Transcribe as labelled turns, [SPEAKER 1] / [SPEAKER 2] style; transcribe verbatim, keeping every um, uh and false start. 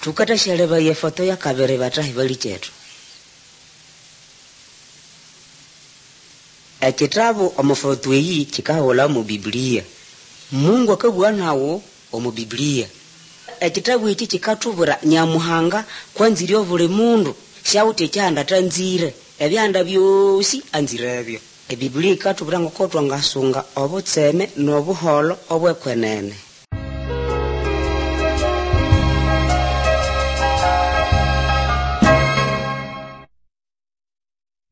[SPEAKER 1] tukata shaleba ye foto ya kabere batahi bali chetu. Ekitabu omufoto yi kikahola mu Biblia. Mungu akabwa nawo omu Biblia. Ekitabu iki kikatubura Nyamuhanga kwanziri ovule mundu shauti cyanda tanzire ebyanda byosi anzirebyo. E Biblia ikatubura ngo kotwa ngasunga obutseme no buholo obwekwenene.